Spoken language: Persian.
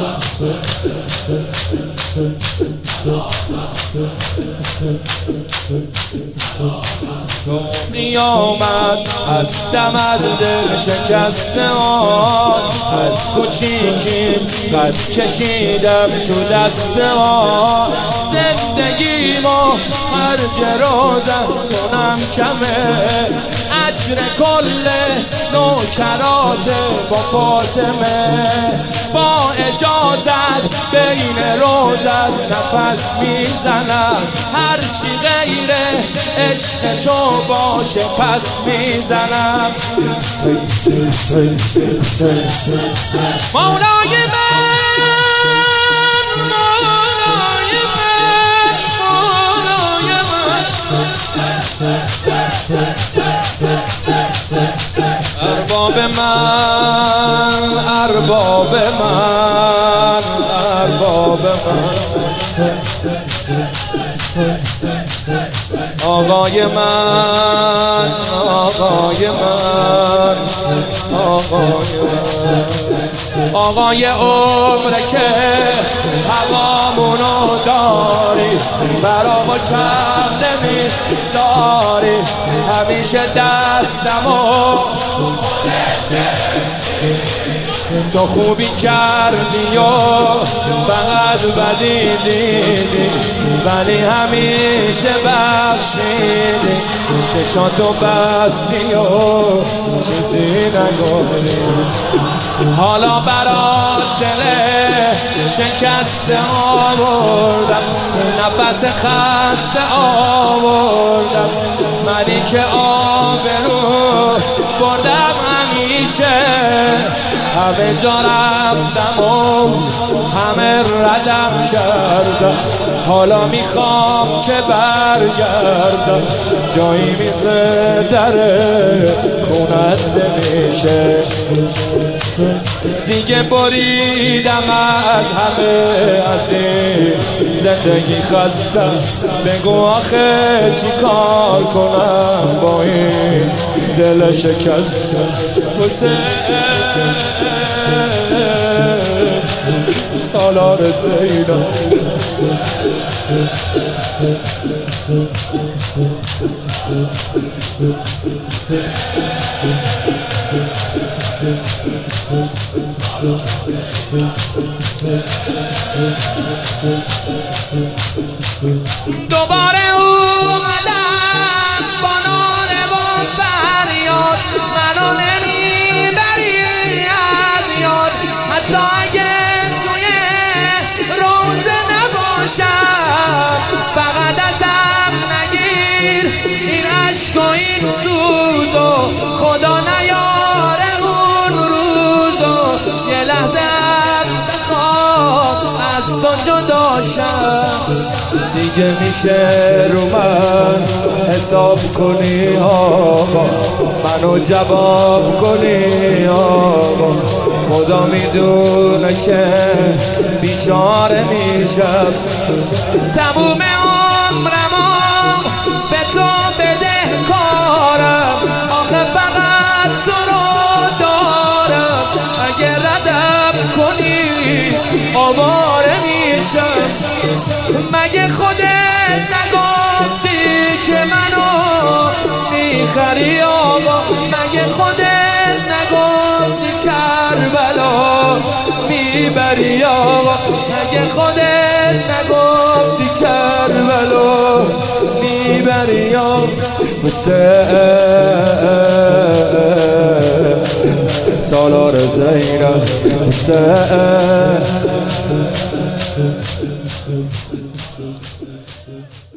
می آمد از دمد دل شکسته ها، از کوچیکیم قد کشیدم تو دسته ها. زندگیمو خرج روزم کنم کمه، اجر کل نوکرات با فاطمه. با اجازت بین روزت نفس میزنم، هرچی غیر عشق تو باشه پس میزنم. مولای من، مولای من، مولای من، ارباب من، ارباب من، ارباب من، آقای من، آقای من، آقای من، آقای عمر که هوامونو داری، برا ما کم نمیذاری، همیشه دستمو تو خوبی کردی و فقط بدی دیدی، ولی همیشه بخشیدی، چشاتو بستی و چیزی نگفتی. حالا برات دل شکسته آوردم، نفس خسته آوردم، منی که آبرو بردم همیشه، همه جا رفتم و همه ردم کردم. حالا میخوام که برگردم، جایی میزه در خونت نمیشه. دیگه بریدم از همه، از این زندگی خستم. بگو آخه چی کار کنم با این دل شکستم. حسین سالار زینب، دوباره اومدم با ناله و فریاد، منو نمیبری از یاد. حتی اگه توی روزه نباشم، فقط ازم نگیر این عشق و این سود و خدا نیاره اون روزو. یه لحظه بخواب از تو جداشم، دیگه میشه رو من حساب کنی آقا، منو جواب کنی آقا. خدا میدونه که بیچاره میشم، تموم عمرمو به تو بدهکارم. آخه فقط تو رو دارم، اگه ردم کنی آواره میشم. مگه خودت نگفتی که منو میخری آقا؟ مگه خودت نگفتی کربلا میبری آقا؟ مگه خودت نگفتی کربلا میبری آقا؟ سالار زینب، حسین